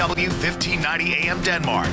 KSW 1590 AM Denmark,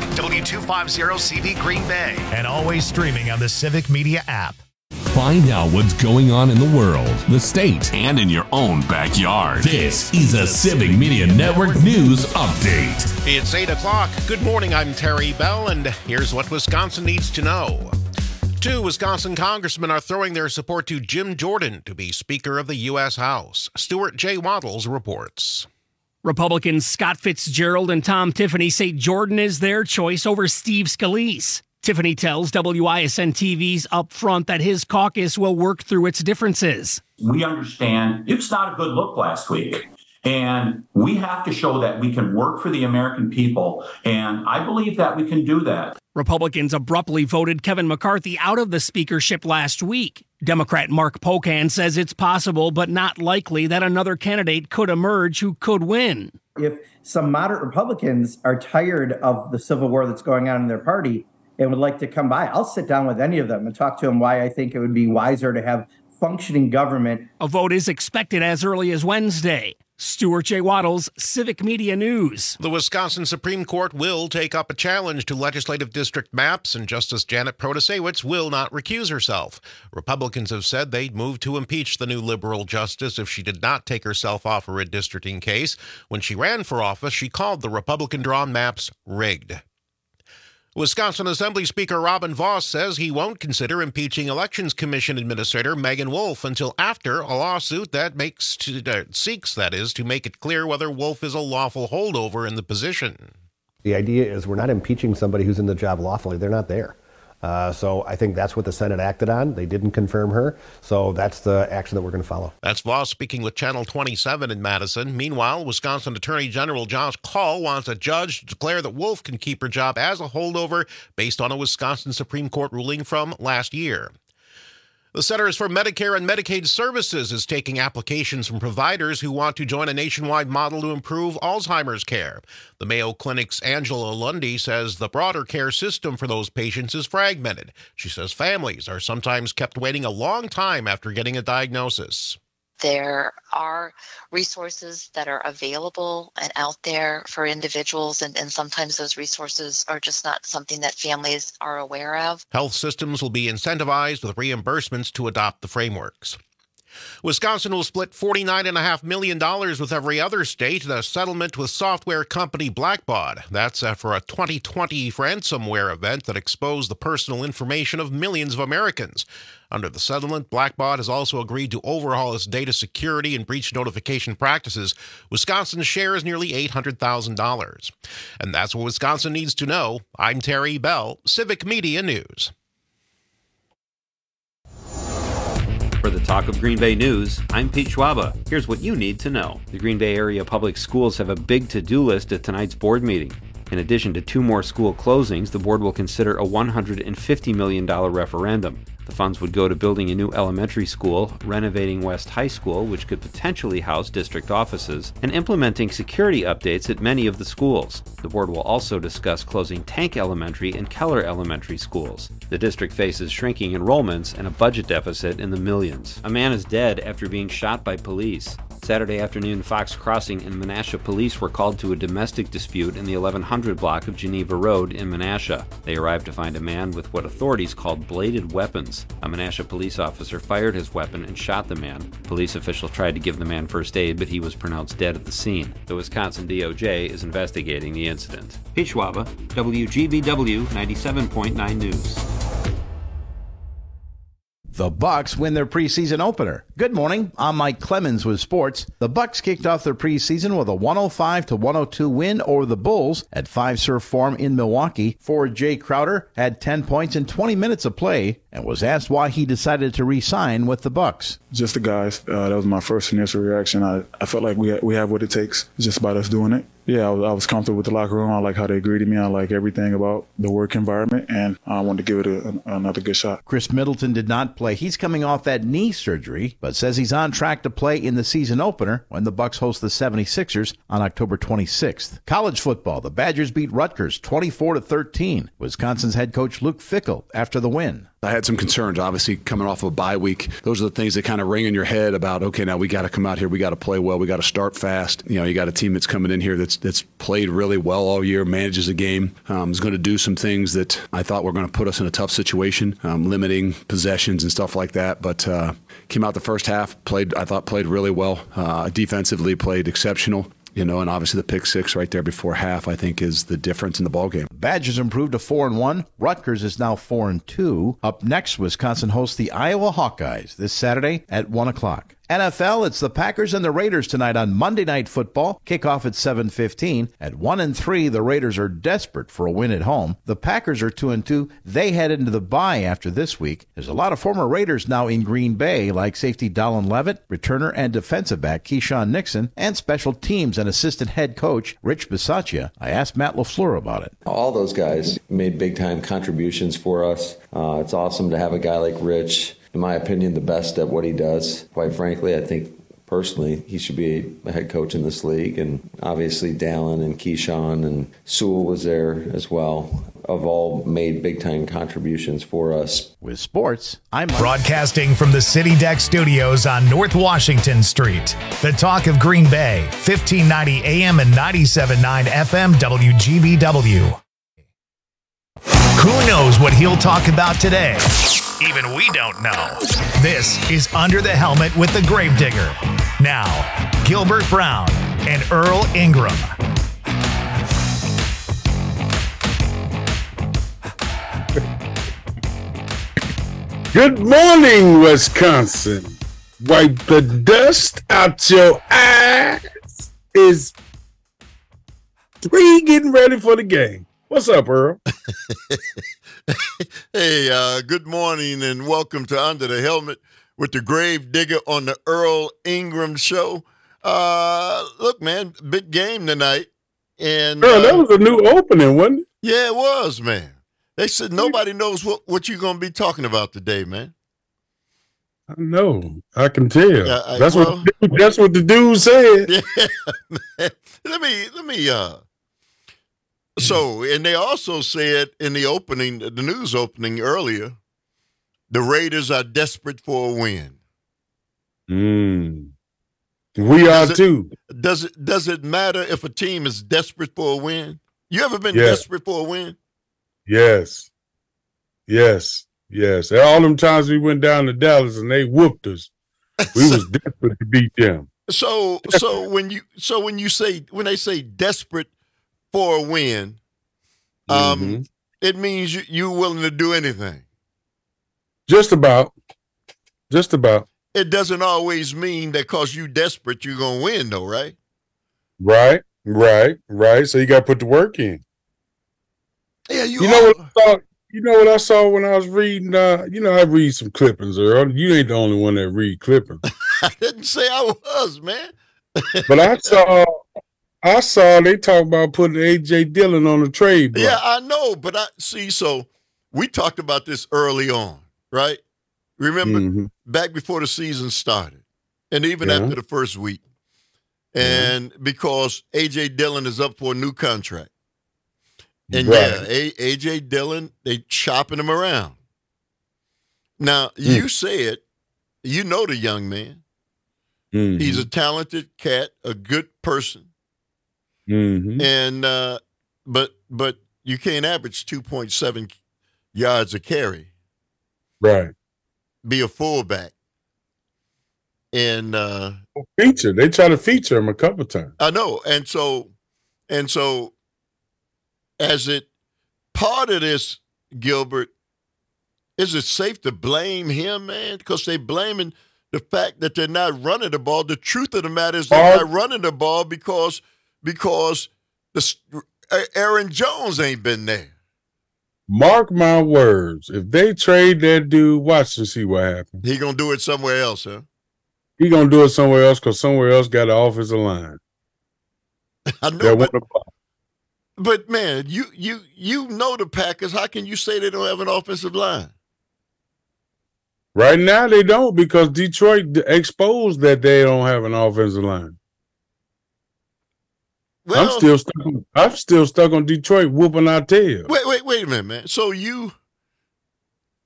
W250CV Green Bay, and always streaming on the Civic Media app. Find out what's going on in the world, the state, and in your own backyard. This is a Civic Media Network News Update. It's 8 o'clock. Good morning, I'm Terry Bell, and here's what Wisconsin needs to know. 2 Wisconsin congressmen are throwing their support to Jim Jordan to be Speaker of the U.S. House. Stuart J. Waddles reports. Republicans Scott Fitzgerald and Tom Tiffany say Jordan is their choice over Steve Scalise. Tiffany tells WISN-TV's Upfront that his caucus will work through its differences. We understand it's not a good look last week. And we have to show that we can work for the American people. And I believe that we can do that. Republicans abruptly voted Kevin McCarthy out of the speakership last week. Democrat Mark Pocan says it's possible, but not likely, that another candidate could emerge who could win. If some moderate Republicans are tired of the civil war that's going on in their party and would like to come by, I'll sit down with any of them and talk to them why I think it would be wiser to have functioning government. A vote is expected as early as Wednesday. Stuart J. Waddles, Civic Media News. The Wisconsin Supreme Court will take up a challenge to legislative district maps, and Justice Janet Protasewicz will not recuse herself. Republicans have said they'd move to impeach the new liberal justice if she did not take herself off a redistricting case. When she ran for office, she called the Republican-drawn maps rigged. Wisconsin Assembly Speaker Robin Vos says he won't consider impeaching Elections Commission Administrator Megan Wolf until after a lawsuit that seeks to make it clear whether Wolf is a lawful holdover in the position. The idea is we're not impeaching somebody who's in the job lawfully. They're not there. So I think that's what the Senate acted on. They didn't confirm her. So that's the action that we're going to follow. That's Voss speaking with Channel 27 in Madison. Meanwhile, Wisconsin Attorney General Josh Kaul wants a judge to declare that Wolf can keep her job as a holdover based on a Wisconsin Supreme Court ruling from last year. The Centers for Medicare and Medicaid Services is taking applications from providers who want to join a nationwide model to improve Alzheimer's care. The Mayo Clinic's Angela Lundy says the broader care system for those patients is fragmented. She says families are sometimes kept waiting a long time after getting a diagnosis. There are resources that are available and out there for individuals, and sometimes those resources are just not something that families are aware of. Health systems will be incentivized with reimbursements to adopt the frameworks. Wisconsin will split $49.5 million with every other state in a settlement with software company Blackbaud. That's for a 2020 ransomware event that exposed the personal information of millions of Americans. Under the settlement, Blackbaud has also agreed to overhaul its data security and breach notification practices. Wisconsin's share is nearly $800,000. And that's what Wisconsin needs to know. I'm Terry Bell, Civic Media News. For the Talk of Green Bay News, I'm Pete Schwaba. Here's what you need to know. The Green Bay Area Public Schools have a big to-do list at tonight's board meeting. In addition to 2 more school closings, the board will consider a $150 million referendum. The funds would go to building a new elementary school, renovating West High School, which could potentially house district offices, and implementing security updates at many of the schools. The board will also discuss closing Tank Elementary and Keller Elementary schools. The district faces shrinking enrollments and a budget deficit in the millions. A man is dead after being shot by police. Saturday afternoon, Fox Crossing and Menasha police were called to a domestic dispute in the 1100 block of Geneva Road in Menasha. They arrived to find a man with what authorities called bladed weapons. A Menasha police officer fired his weapon and shot the man. Police officials tried to give the man first aid, but he was pronounced dead at the scene. The Wisconsin DOJ is investigating the incident. Pete Schwaba, WGBW 97.9 News. The Bucks win their preseason opener. Good morning. I'm Mike Clemens with sports. The Bucks kicked off their preseason with a 105-102 win over the Bulls at Five Surf Forum in Milwaukee. Forward Jay Crowder had 10 points in 20 minutes of play and was asked why he decided to re-sign with the Bucks. Just the guys. That was my first initial reaction. I felt like we have what it takes. It's just about us doing it. Yeah, I was comfortable with the locker room. I like how they greeted me. I like everything about the work environment, and I wanted to give it another good shot. Chris Middleton did not play. He's coming off that knee surgery, but says he's on track to play in the season opener when the Bucks host the 76ers on October 26th. College football, the Badgers beat Rutgers 24-13. Wisconsin's head coach Luke Fickell after the win. I had some concerns, obviously, coming off of a bye week. Those are the things that kind of ring in your head about, okay, now we got to come out here. We got to play well. We got to start fast. You got a team that's coming in here that's played really well all year, manages a game, is going to do some things that I thought were going to put us in a tough situation, limiting possessions and stuff like that. But came out the first half, I thought played really well. Defensively played exceptional. And obviously the pick six right there before half, I think, is the difference in the ballgame. Badgers improved to 4-1. Rutgers is now 4-2. Up next, Wisconsin hosts the Iowa Hawkeyes this Saturday at 1 o'clock. NFL, it's the Packers and the Raiders tonight on Monday Night Football. Kickoff at 7:15. At 1-3, the Raiders are desperate for a win at home. The Packers are 2-2. They head into the bye after this week. There's a lot of former Raiders now in Green Bay, like safety Dallin Levitt, returner and defensive back Keyshawn Nixon, and special teams and assistant head coach Rich Bisaccia. I asked Matt LaFleur about it. All those guys made big-time contributions for us. It's awesome to have a guy like Rich, in my opinion, the best at what he does. Quite frankly, I think personally he should be a head coach in this league. And obviously Dallin and Keyshawn and Sewell was there as well. Have all made big-time contributions for us. With sports, I'm broadcasting from the City Deck Studios on North Washington Street. The talk of Green Bay, 1590 AM and 97.9 FM WGBW. Who knows what he'll talk about today? Even we don't know. This is Under the Helmet with the Gravedigger. Now, Gilbert Brown and Earl Ingram. Good morning, Wisconsin. Wipe the dust out your eyes. Is 3 getting ready for the game? What's up, Earl? Hey, good morning and welcome to Under the Helmet with the Gravedigger on the Earl Ingram Show. Look, man, big game tonight. And Earl, that was a new opening, wasn't it? Yeah, it was, man. They said nobody knows what you're going to be talking about today, man. I know. I can tell. That's what the dude said. Yeah, man. Let me. So, and they also said in the opening, the news opening earlier, the Raiders are desperate for a win. We are too. Does it matter if a team is desperate for a win? You ever been desperate for a win? Yes. All them times we went down to Dallas and they whooped us, we was desperate to beat them. So when they say desperate for a win, it means you're willing to do anything. Just about. It doesn't always mean that because you're desperate, you're going to win, though, right? Right. So you got to put the work in. Yeah, You know what I saw when I was reading? I read some clippings, Earl. You ain't the only one that read clippings. I didn't say I was, man. But I saw they talk about putting A.J. Dillon on the trade block. Yeah, I know, but so we talked about this early on, right? Remember, back before the season started, and even after the first week. And because A.J. Dillon is up for a new contract. And A.J. Dillon, they chopping him around. Now, you said, you know the young man. He's a talented cat, a good person. And but you can't average 2.7 yards a carry. Right. Be a fullback. And feature. They try to feature him a couple times. I know. And so as it part of this, Gilbert, is it safe to blame him, man? Because they blaming the fact that they're not running the ball. The truth of the matter is they're not running the ball because Aaron Jones ain't been there. Mark my words. If they trade that dude, watch and see what happens. He going to do it somewhere else, huh? He going to do it somewhere else because somewhere else got an offensive line. I know. But man, you know the Packers. How can you say they don't have an offensive line? Right now they don't because Detroit exposed that they don't have an offensive line. Well, I'm still stuck on Detroit whooping our tail. Wait a minute, man. So you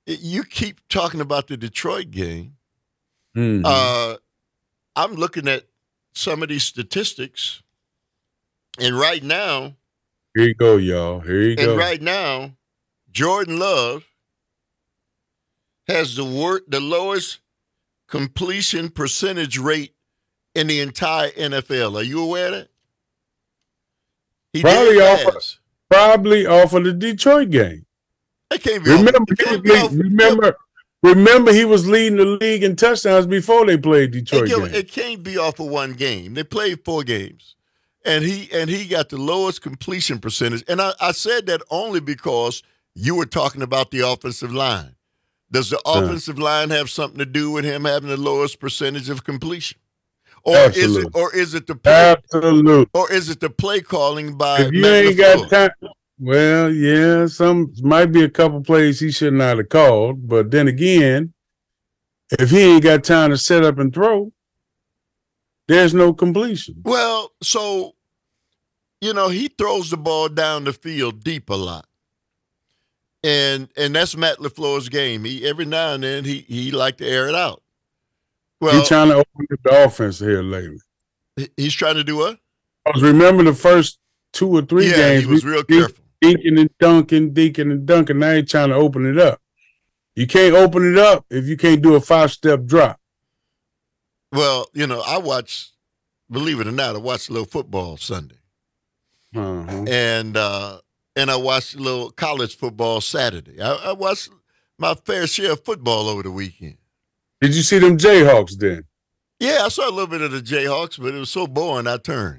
you keep talking about the Detroit game. Mhm. I'm looking at some of these statistics, and right now, Here you go, y'all. Here you go. right now, Jordan Love has the lowest completion percentage rate in the entire NFL. Are you aware of that? He Probably off of the Detroit game. That can't be Remember, he was leading the league in touchdowns before they played Detroit. It can't be off of one game. They played 4 games, and he got the lowest completion percentage. And I said that only because you were talking about the offensive line. Does the offensive line have something to do with him having the lowest percentage of completion? Or is it the play, or is it the play calling by if you Matt ain't LaFleur? got time? Well, yeah, some might be a couple plays he should not have called, but then again, if he ain't got time to set up and throw, there's no completion. Well, so he throws the ball down the field deep a lot. And that's Matt LaFleur's game. Every now and then he like to air it out. Well, He's trying to open up the offense here lately. He's trying to do what? Because remember the first 2 or 3 games, he was real careful. Deacon and dunking. Now he's trying to open it up. You can't open it up if you can't do a 5-step drop. Well, I watch, believe it or not, I watch a little football Sunday. And I watched a little college football Saturday. I watched my fair share of football over the weekend. Did you see them Jayhawks then? Yeah, I saw a little bit of the Jayhawks, but it was so boring I turned.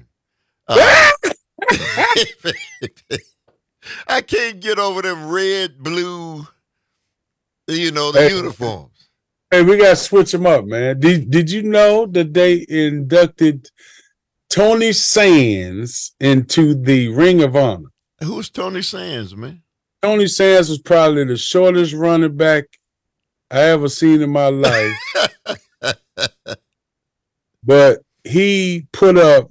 I can't get over them red, blue, the uniforms. Hey, we got to switch them up, man. Did you know that they inducted Tony Sands into the Ring of Honor? Who's Tony Sands, man? Tony Sands was probably the shortest running back I ever seen in my life. But he put up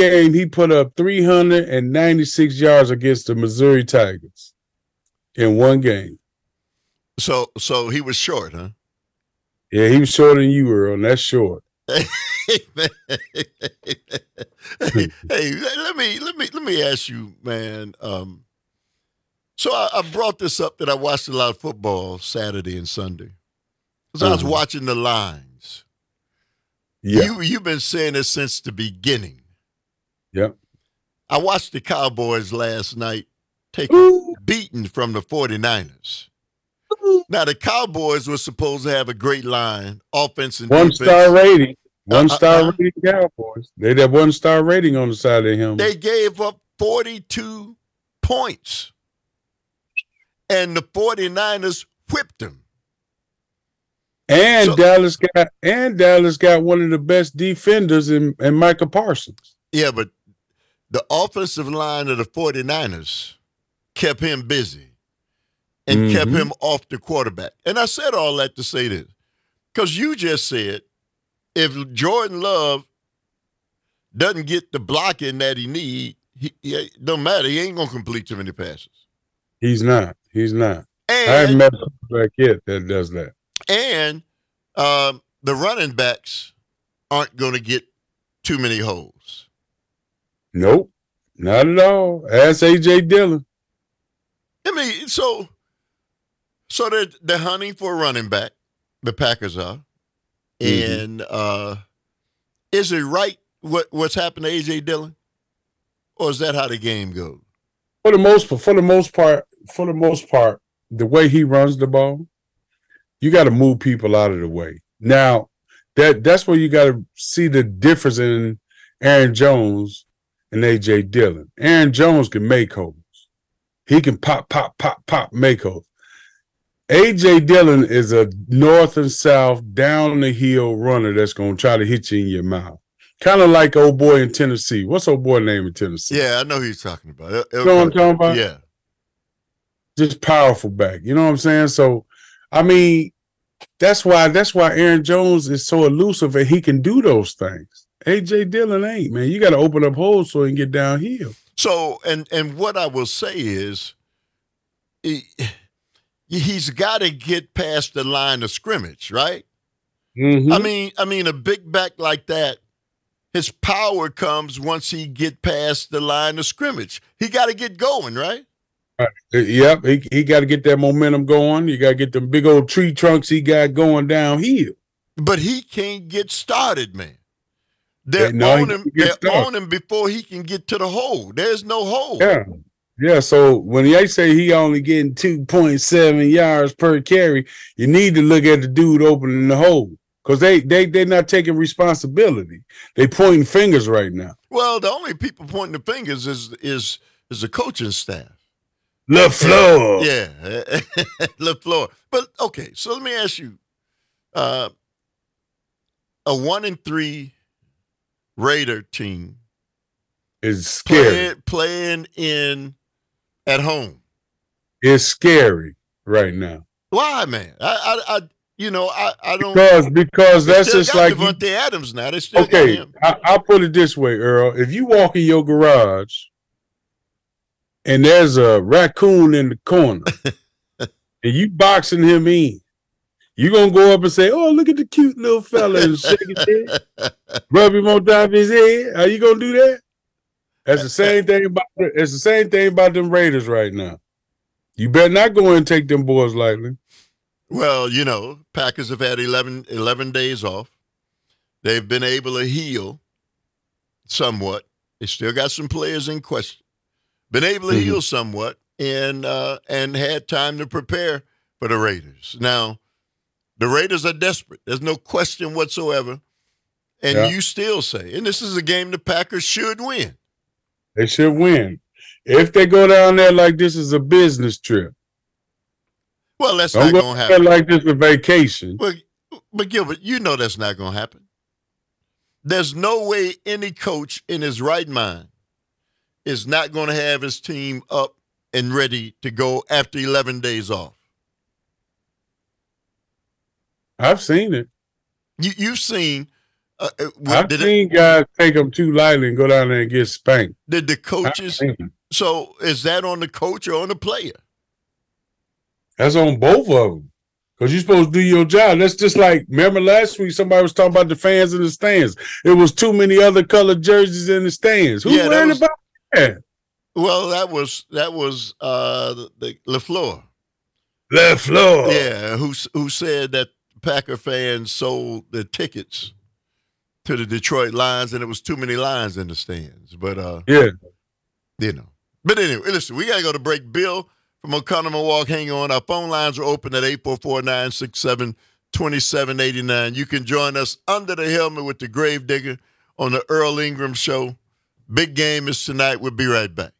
396 yards against the Missouri Tigers in one game. So he was short, huh? Yeah, he was shorter than you, Earl, and that's short. Hey, let me ask you, man. So I brought this up that I watched a lot of football Saturday and Sunday because I was watching the lines. Yeah, you've been saying this since the beginning. Yep. I watched the Cowboys last night take a beating from the 49ers. Now, the Cowboys were supposed to have a great line, offense and defense. 1-star rating. 1-star rating Cowboys. They had 1-star rating on the side of their helmet. They gave up 42 points. And the 49ers whipped them. And Dallas got one of the best defenders in Micah Parsons. Yeah, but the offensive line of the 49ers kept him busy and kept him off the quarterback. And I said all that to say this, because you just said if Jordan Love doesn't get the blocking that he needs, it don't matter. He ain't going to complete too many passes. He's not. And, I haven't met a quarterback yet that does that. And the running backs aren't going to get too many holes. Nope, not at all. Ask A.J. Dillon. I mean, so they're hunting for a running back. The Packers are. And is it right what's happened to A.J. Dillon? Or is that how the game goes? For the most part, the way he runs the ball, you got to move people out of the way. Now, that's where you got to see the difference in Aaron Jones and A.J. Dillon. Aaron Jones can make holes. He can pop, make holes. A.J. Dillon is a north and south, down the hill runner that's going to try to hit you in your mouth. Kind of like old boy in Tennessee. What's old boy name in Tennessee? Yeah, I know who you're talking about. You know what I'm talking about? Yeah. Just powerful back. You know what I'm saying? So, I mean, that's why Aaron Jones is so elusive and he can do those things. A.J. Dillon ain't, man. You got to open up holes so he can get downhill. So, and what I will say is, he's got to get past the line of scrimmage, right? Mm-hmm. I mean, a big back like that, his power comes once he get past the line of scrimmage. He got to get going, right? Yep, he got to get that momentum going. You got to get them big old tree trunks he got going downhill. But he can't get started, man. They're on him before he can get to the hole. There's no hole. Yeah. So when they say he only getting 2.7 yards per carry, you need to look at the dude opening the hole. Because they're not taking responsibility. They pointing fingers right now. Well, the only people pointing the fingers is the coaching staff. LaFleur. Yeah, LaFleur. But, okay, so let me ask you. A 1-3 Raider team is scary. Playing in at home. It's scary right now. Why, man? I don't because that's just like Devontae Adams now. They still got him. I'll put it this way, Earl. If you walk in your garage and there's a raccoon in the corner and you boxing him in, you gonna go up and say, "Oh, look at the cute little fella," and shake his head, rub him on top of his head. Are you gonna do that? That's the same thing about it's the same thing about them Raiders right now. You better not go and take them boys lightly. Well, Packers have had 11 days off. They've been able to heal somewhat. They still got some players in question. Been able to heal somewhat and had time to prepare for the Raiders. Now, the Raiders are desperate. There's no question whatsoever. And you still say, and this is a game the Packers should win. They should win. If they go down there like this is a business trip. Well, that's not going to happen. Like this a vacation. But Gilbert, that's not going to happen. There's no way any coach in his right mind is not going to have his team up and ready to go after 11 days off. I've seen it. You've seen. I've seen guys take them too lightly and go down there and get spanked. Did the coaches? So is that on the coach or on the player? That's on both of them. Because you're supposed to do your job. That's just like, remember last week somebody was talking about the fans in the stands. It was too many other colored jerseys in the stands. Who's worried about that? Well, that was the LaFleur. LaFleur. Yeah, who said that Packer fans sold the tickets to the Detroit Lions and it was too many lions in the stands. But But anyway, listen, we gotta go to break. Bill from Oconomowoc, hang on. Our phone lines are open at 844-967-2789. You can join us under the helmet with the Gravedigger on the Earl Ingram Show. Big game is tonight. We'll be right back.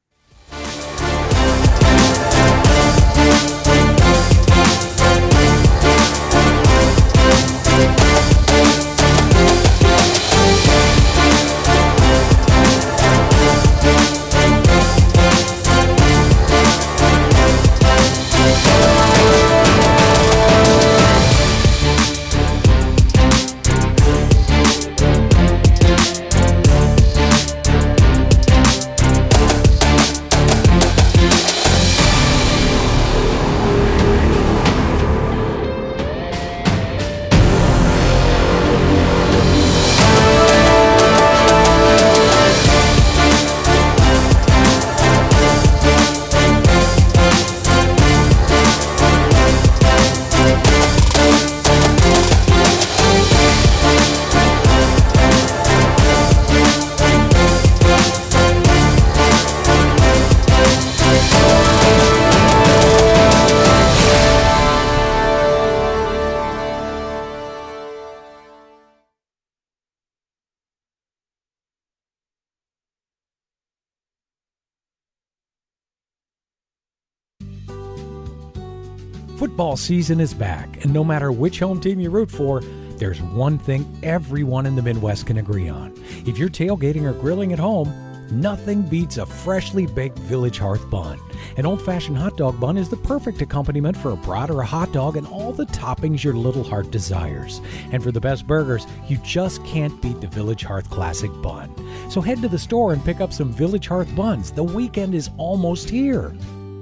Football season is back, and no matter which home team you root for, there's one thing everyone in the Midwest can agree on. If you're tailgating or grilling at home, nothing beats a freshly baked Village Hearth bun. An old-fashioned hot dog bun is the perfect accompaniment for a brat or a hot dog and all the toppings your little heart desires. And for the best burgers, you just can't beat the Village Hearth Classic Bun. So head to the store and pick up some Village Hearth buns. The weekend is almost here.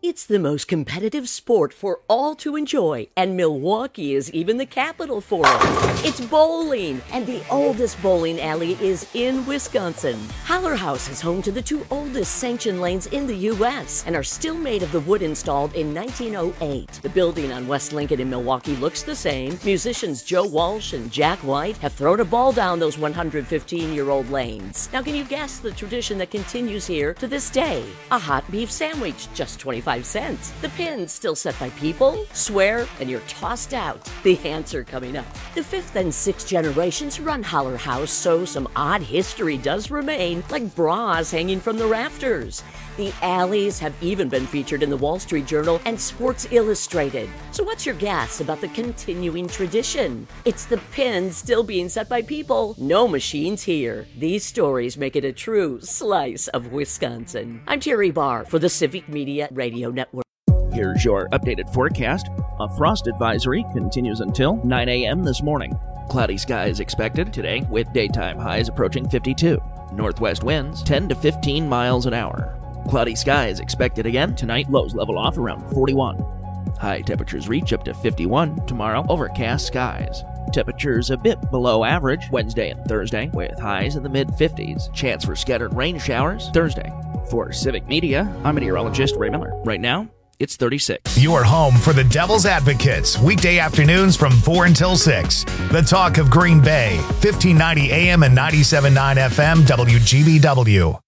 It's the most competitive sport for all to enjoy, and Milwaukee is even the capital for it. It's bowling, and the oldest bowling alley is in Wisconsin. Haller House is home to the 2 oldest sanctioned lanes in the U.S. and are still made of the wood installed in 1908. The building on West Lincoln in Milwaukee looks the same. Musicians Joe Walsh and Jack White have thrown a ball down those 115-year-old lanes. Now, can you guess the tradition that continues here to this day? A hot beef sandwich, just 25 cents. The pins still set by people, swear, and you're tossed out. The answer coming up. The 5th and 6th generations run Haller House, so some odd history does remain, like bras hanging from the rafters. The alleys have even been featured in the Wall Street Journal and Sports Illustrated. So what's your guess about the continuing tradition? It's the pins still being set by people. No machines here. These stories make it a true slice of Wisconsin. I'm Terry Barr for the Civic Media Radio Network. Here's your updated forecast. A frost advisory continues until 9 a.m. this morning. Cloudy skies expected today with daytime highs approaching 52. Northwest winds 10 to 15 miles an hour. Cloudy skies expected again tonight. Lows level off around 41. High temperatures reach up to 51 tomorrow. Overcast skies. Temperatures a bit below average Wednesday and Thursday with highs in the mid-50s. Chance for scattered rain showers Thursday. For Civic Media, I'm meteorologist Ray Miller. Right now, it's 36. Your home for the Devil's Advocates, weekday afternoons from 4 until 6. The talk of Green Bay, 1590 AM and 97.9 FM, WGBW.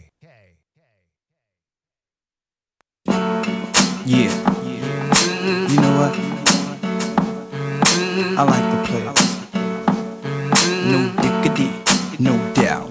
Yeah. You know what? I like the players. No diggity, no doubt.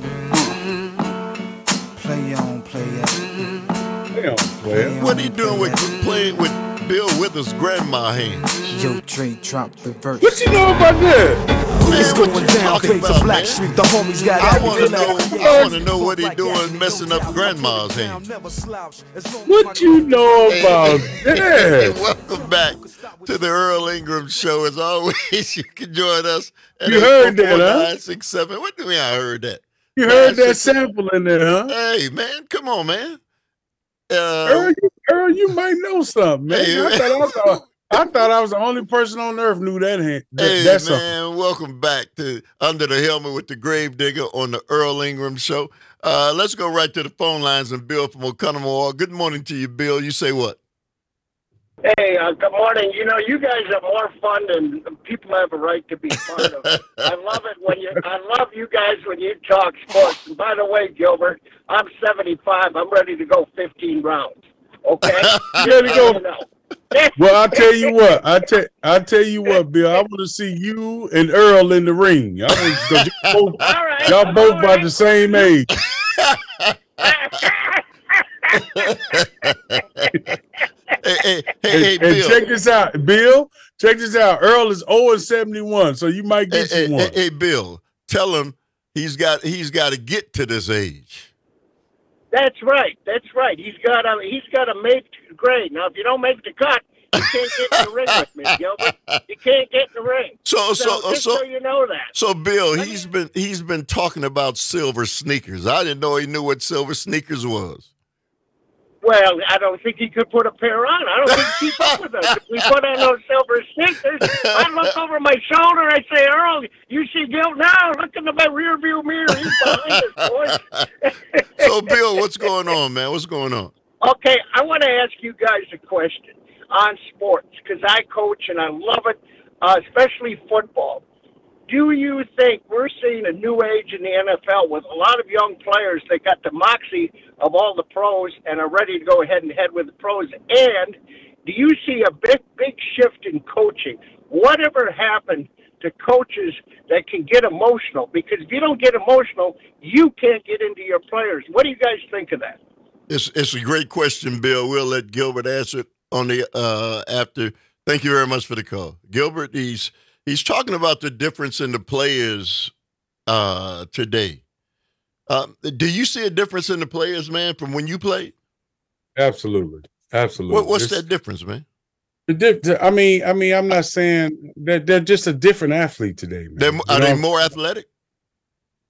Play on, player. What are you doing with playing with Bill Withers' grandma hands? Yo, Trey dropped the verse. What you know about that? It's going down, face of Black Street. The homies got everything. I want to know what he doing messing up grandma's hands. What you know about that? Welcome back to the Earl Ingram Show. As always, you can join us at You heard that, huh? 967. What do you mean I heard that? You heard that sample in there, huh? Hey, man, come on, man. Earl, you might know something, man. Hey, I thought I was the only person on earth knew that. Hey, that's man, welcome back to Under the Helmet with the Gravedigger on the Earl Ingram Show. Let's go right to the phone lines and Bill from Oconomowoc. Good morning to you, Bill. You say what? Hey, good morning. You know, you guys are more fun than people have a right to be part of. I love you guys when you talk sports. And by the way, Gilbert, I'm 75. I'm ready to go 15 rounds. Okay? Ready to go. Well, I'll tell you what. I'll tell you what, Bill. I want to see you and Earl in the ring. I want y'all both about the same age. Hey, Bill. Check this out, Bill. Check this out. Earl is 0-71, so you might get you one. Hey, Bill. Tell him he's got to get to this age. That's right. He's got to make grade. Now, if you don't make the cut, you can't get in the ring with me, Gilbert. You can't get in the ring. So you know that. So, Bill, he's been talking about silver sneakers. I didn't know he knew what silver sneakers was. Well, I don't think he could put a pair on. I don't think he keep up with us. If we put on those silver sneakers, I look over my shoulder, I say, Earl, you see Gil now? Look in my rear view mirror. He's behind us, boys. So, Bill, what's going on, man? What's going on? Okay, I want to ask you guys a question on sports, because I coach and I love it, especially football. Do you think we're seeing a new age in the NFL with a lot of young players that got the moxie of all the pros and are ready to go ahead and head with the pros? And do you see a big shift in coaching? Whatever happened to coaches that can get emotional? Because if you don't get emotional, you can't get into your players. What do you guys think of that? It's a great question, Bill. We'll let Gilbert answer it on the after. Thank you very much for the call. Gilbert, he's talking about the difference in the players today. Do you see a difference in the players, man, from when you played? Absolutely. What's that difference, man? I mean, I'm not saying that they're just a different athlete today, man. Are they more athletic?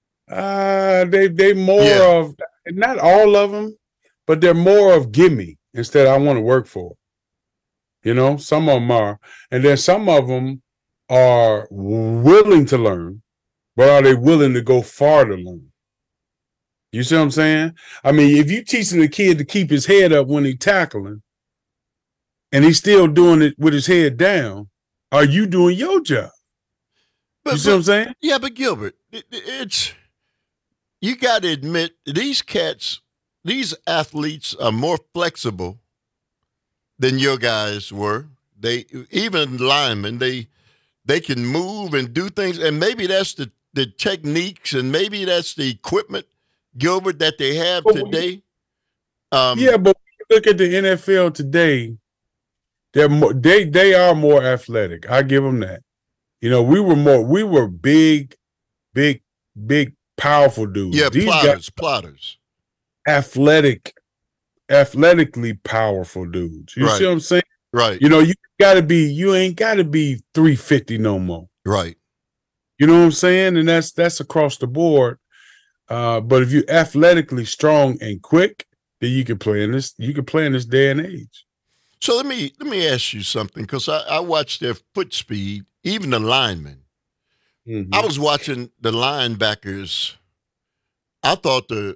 They more of, not all of them, but they're more of gimme. Instead, I want to work for it. You know, some of them are. And then some of them are willing to learn, but are they willing to go far to learn? You see what I'm saying? I mean, if you're teaching the kid to keep his head up when he's tackling, and he's still doing it with his head down, are you doing your job? You see what I'm saying? Yeah, but Gilbert, it's you got to admit these athletes are more flexible than your guys were. They even linemen, they can move and do things, and maybe that's the techniques, and maybe that's the equipment, Gilbert, that they have today. Yeah, but when you look at the NFL today, they are more athletic. I give them that. You know, we were big, powerful dudes. Yeah, These plotters. Athletically powerful dudes. You see what I'm saying? Right. You know, you ain't gotta be 350 no more. Right. You know what I'm saying? And that's across the board. But if you're athletically strong and quick, then you can play in this day and age. So let me ask you something, because I watched their foot speed, even the linemen. Mm-hmm. I was watching the linebackers. I thought the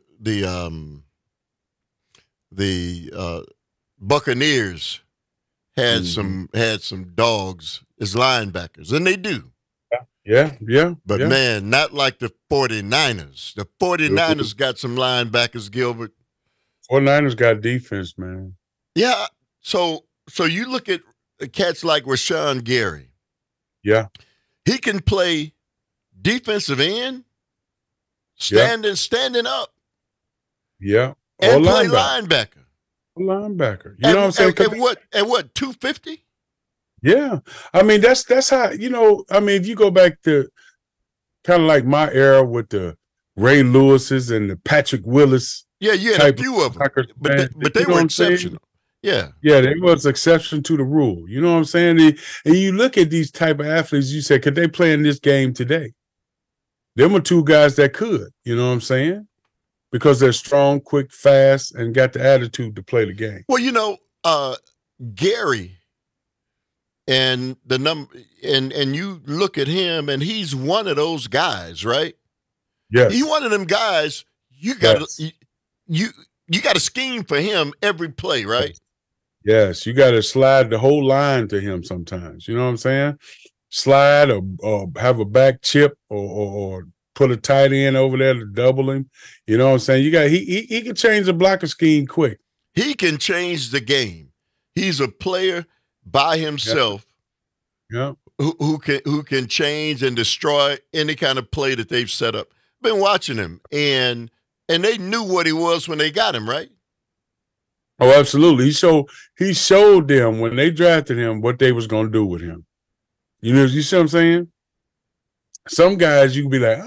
Buccaneers had some dogs as linebackers, and they do. Yeah. But man, not like the 49ers. The 49ers got some linebackers, Gilbert. 49ers got defense, man. Yeah. So you look at cats like Rashawn Gary. Yeah. He can play defensive end, standing up. Yeah. And play linebacker. You know what I'm saying? At what, 250? Yeah. I mean, that's how, you know, I mean, if you go back to kind of like my era with the Ray Lewis's and the Patrick Willis. Yeah, you had a few of them. But they were exceptional. Yeah. Yeah, they was exception to the rule. You know what I'm saying? And you look at these type of athletes, you say, could they play in this game today? Them are two guys that could, you know what I'm saying? Because they're strong, quick, fast, and got the attitude to play the game. Well, you know, Gary and the number and you look at him, and he's one of those guys, right? Yes. He's one of them guys. You got to scheme for him every play, right? Yes, you got to slide the whole line to him sometimes. You know what I'm saying? Slide or have a back chip or put a tight end over there to double him. You know what I'm saying? He can change the blocker scheme quick. He can change the game. He's a player by himself. Yeah. Who can change and destroy any kind of play that they've set up. Been watching him, and they knew what he was when they got him, right? Oh, absolutely. He showed them when they drafted him what they was going to do with him. You know, you see what I'm saying? Some guys you can be like,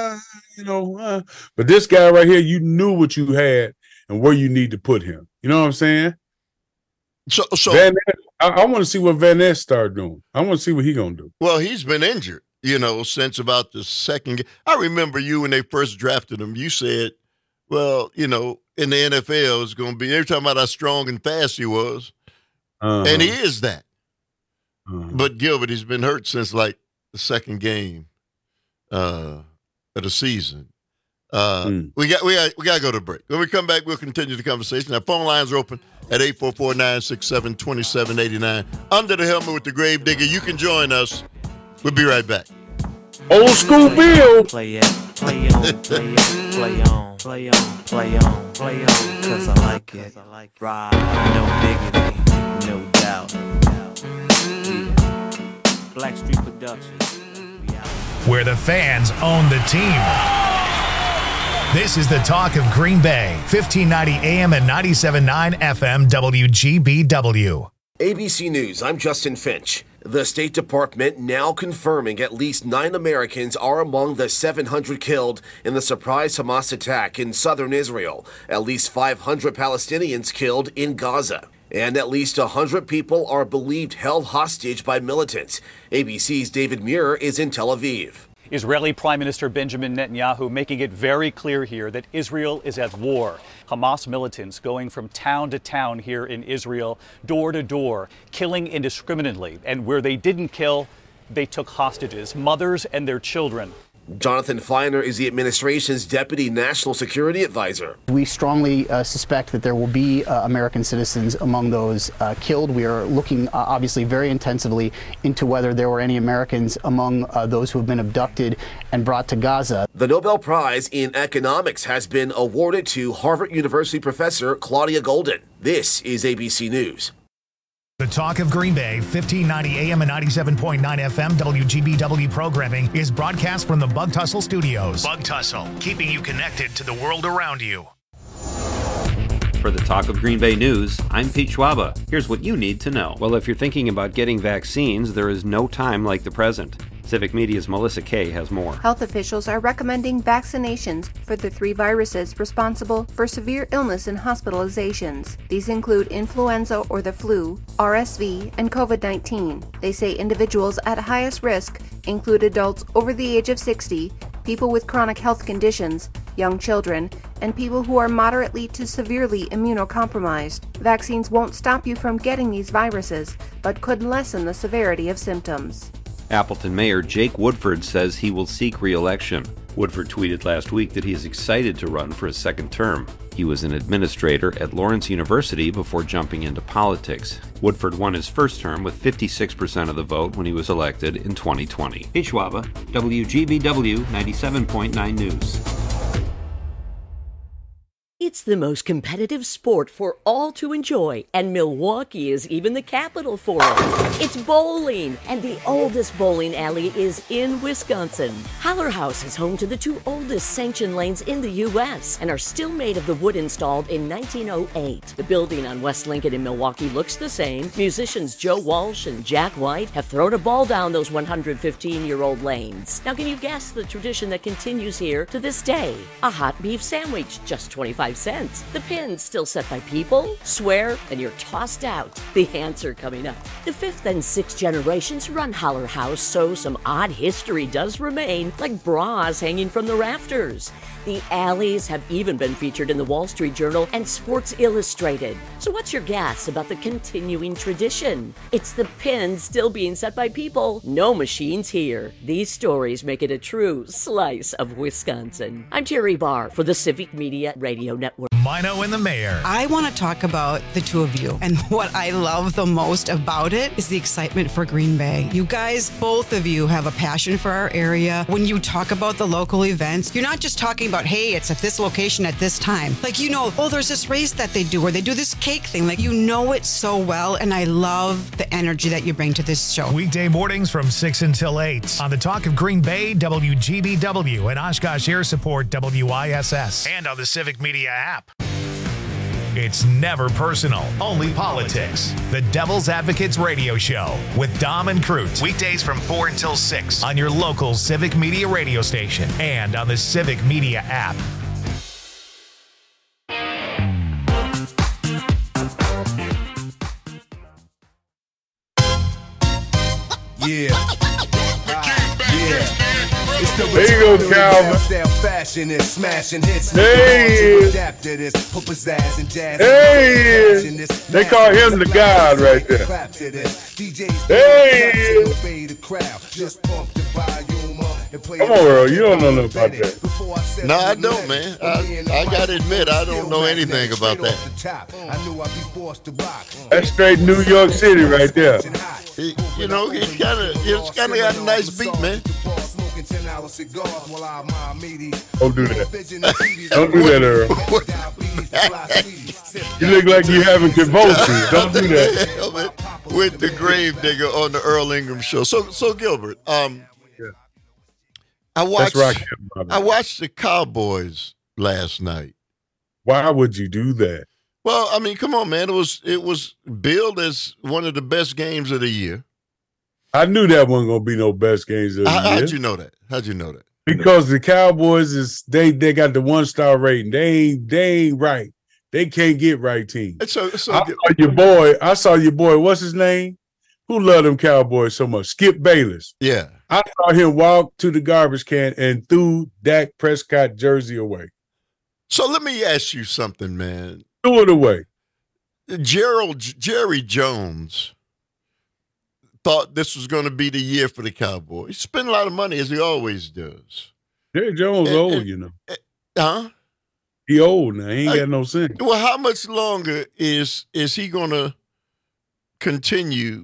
but this guy right here, you knew what you had and where you need to put him. You know what I'm saying? So Van Ness, I want to see what Van Ness start doing. I want to see what he's going to do. Well, he's been injured, since about the second game. I remember you when they first drafted him, you said, well, in the NFL, it's going to be, they're talking about how strong and fast he was. And he is that. But Gilbert, he's been hurt since like the second game of the season. We got to go to break. When we come back, we'll continue the conversation. Our phone lines are open at 844-967-2789. Under the Helmet with the Grave Digger. You can join us. We'll be right back. Old school Bill. Play on, play on, play on, play on, cause I like it. Ride, no diggity, no doubt. Blackstreet Productions. Where the fans own the team. This is the talk of Green Bay, 1590 AM and 97.9 FM WGBW. ABC News, I'm Justin Finch. The State Department now confirming at least 9 Americans are among the 700 killed in the surprise Hamas attack in southern Israel. At least 500 Palestinians killed in Gaza. And at least 100 people are believed held hostage by militants. ABC's David Muir is in Tel Aviv. Israeli Prime Minister Benjamin Netanyahu making it very clear here that Israel is at war. Hamas militants going from town to town here in Israel, door to door, killing indiscriminately. And where they didn't kill, they took hostages, mothers and their children. Jonathan Feiner is the administration's deputy national security advisor. We strongly suspect that there will be American citizens among those killed. We are looking obviously very intensively into whether there were any Americans among those who have been abducted and brought to Gaza. The Nobel Prize in Economics has been awarded to Harvard University professor Claudia Golden. This is ABC News. The Talk of Green Bay, 1590 AM and 97.9 FM WGBW programming is broadcast from the Bug Tussle Studios. Bug Tussle, keeping you connected to the world around you. For the Talk of Green Bay News, I'm Pete Schwaba. Here's what you need to know. Well, if you're thinking about getting vaccines, there is no time like the present. Civic Media's Melissa Kay has more. Health officials are recommending vaccinations for the 3 viruses responsible for severe illness and hospitalizations. These include influenza or the flu, RSV, and COVID-19. They say individuals at highest risk include adults over the age of 60, people with chronic health conditions, young children, and people who are moderately to severely immunocompromised. Vaccines won't stop you from getting these viruses, but could lessen the severity of symptoms. Appleton Mayor Jake Woodford says he will seek re-election. Woodford tweeted last week that he is excited to run for his second term. He was an administrator at Lawrence University before jumping into politics. Woodford won his first term with 56% of the vote when he was elected in 2020. Pete Schwaba, WGBW 97.9 News. It's the most competitive sport for all to enjoy, and Milwaukee is even the capital for it. It's bowling, and the oldest bowling alley is in Wisconsin. Haller House is home to the 2 oldest sanctioned lanes in the U.S. and are still made of the wood installed in 1908. The building on West Lincoln in Milwaukee looks the same. Musicians Joe Walsh and Jack White have thrown a ball down those 115-year-old lanes. Now, can you guess the tradition that continues here to this day? A hot beef sandwich, just 25 cents. The pin's still set by people, swear, and you're tossed out. The answer coming up. The 5th and 6th generations run Haller House, so some odd history does remain, like bras hanging from the rafters. The alleys have even been featured in the Wall Street Journal and Sports Illustrated. So what's your guess about the continuing tradition? It's the pins still being set by people. No machines here. These stories make it a true slice of Wisconsin. I'm Terry Barr for the Civic Media Radio Network. Mino and the Mayor. I want to talk about the 2 of you. And what I love the most about it is the excitement for Green Bay. You guys, both of you, have a passion for our area. When you talk about the local events, you're not just talking about, hey, it's at this location at this time. Like, there's this race that they do, or they do this cake thing. Like, you know it so well, and I love the energy that you bring to this show. Weekday mornings from 6 until 8 on the Talk of Green Bay, WGBW, and Oshkosh Air Support, WISS, and on the Civic Media app. It's never personal, only politics. The Devil's Advocates Radio Show with Dom and Crute. Weekdays from 4 until 6 on your local Civic Media radio station and on the Civic Media app. Yeah. There you go, Calvin. Hey. Hey. They call him the God right there. Hey. Come on, Earl. You don't know nothing about that. No, I don't, man. I got to admit, I don't know anything about that. That's straight New York City right there. It's kind of got a nice beat, man. Don't do that. Don't do that, Earl. You look like you're having convulsions. Don't do that. With the grave digger on the Earl Ingram show. So Gilbert, I watched the Cowboys last night. Why would you do that? Well, I mean, come on, man. It was billed as one of the best games of the year. I knew that wasn't gonna be no best games of the year. How'd you know that? Because the Cowboys they got the 1-star rating. They ain't right. They can't get right teams. So I saw your boy. What's his name? Who loved them Cowboys so much? Skip Bayless. Yeah. I saw him walk to the garbage can and threw Dak Prescott jersey away. So let me ask you something, man. Threw it away. Jerry Jones thought this was going to be the year for the Cowboys. He spent a lot of money, as he always does. Jerry Jones old, you know. Huh? He old now. He ain't got no sense. Well, how much longer is he going to continue,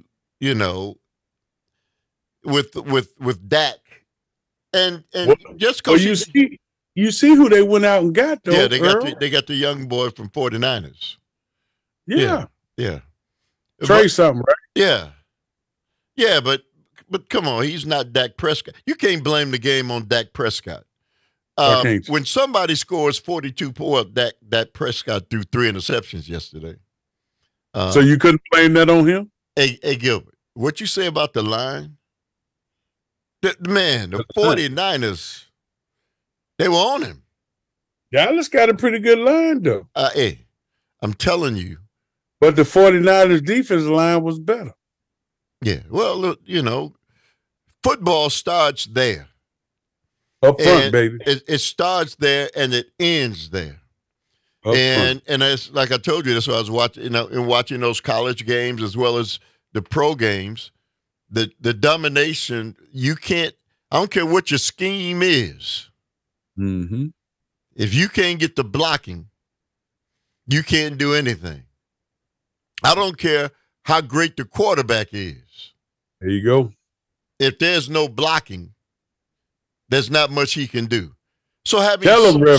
with Dak? And just because you see who they went out and got, though. Yeah, they got the young boy from 49ers. Yeah. Trey something, right? Yeah. Yeah, but come on, he's not Dak Prescott. You can't blame the game on Dak Prescott. When somebody scores 42 points, Dak Prescott threw 3 interceptions yesterday. So you couldn't blame that on him? Hey, Gilbert, what you say about the line? The 49ers, they were on him. Dallas got a pretty good line, though. Hey, I'm telling you. But the 49ers defensive line was better. Yeah, well, look, football starts there. Up front, baby. It starts there and it ends there. And it's like I told you, that's what I was watching, in watching those college games as well as the pro games, the domination, I don't care what your scheme is. Mm-hmm. If you can't get the blocking, you can't do anything. I don't care how great the quarterback is. There you go. If there's no blocking, there's not much he can do. So having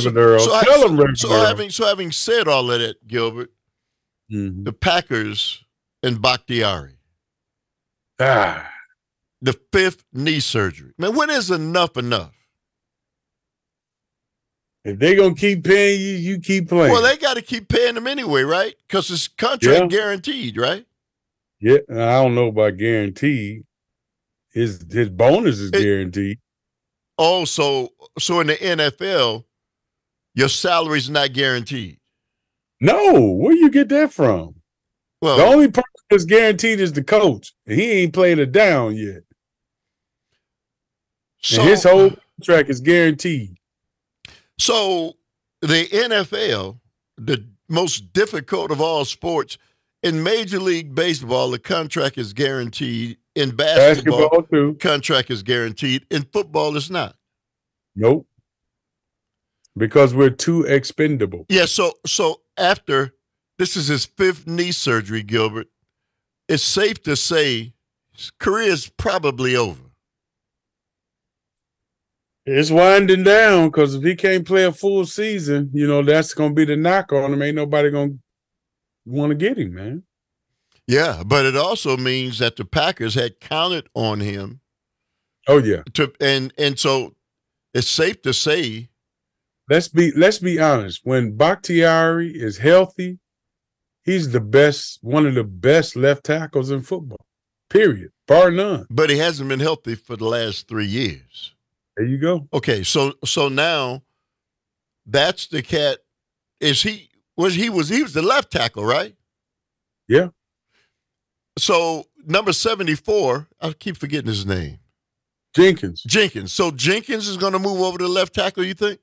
having said all of that, Gilbert, the Packers and Bakhtiari, the 5th knee surgery. Man, when is enough? If they're going to keep paying you, you keep playing. Well, they got to keep paying them anyway, right? Because his contract guaranteed, right? Yeah, I don't know about guaranteed. His bonus is guaranteed. Oh, so in the NFL, your salary's not guaranteed? No, where you get that from? Well, the only person that's guaranteed is the coach. And he ain't played it down yet. So, and his whole contract is guaranteed. So the NFL, the most difficult of all sports, in Major League Baseball, the contract is guaranteed. In basketball too. Contract is guaranteed. In football, it's not. Nope. Because we're too expendable. Yeah, so after this is his 5th knee surgery, Gilbert, it's safe to say his career is probably over. It's winding down because if he can't play a full season, that's going to be the knock on him. Ain't nobody going to want to get him, man. Yeah, but it also means that the Packers had counted on him. Oh yeah. And so it's safe to say. Let's be honest. When Bakhtiari is healthy, he's one of the best left tackles in football. Period. Bar none. But he hasn't been healthy for the last 3 years. There you go. Okay, so now that's the cat. He was the left tackle, right? Yeah. So number 74, I keep forgetting his name. Jenkins. So Jenkins is going to move over to left tackle, you think?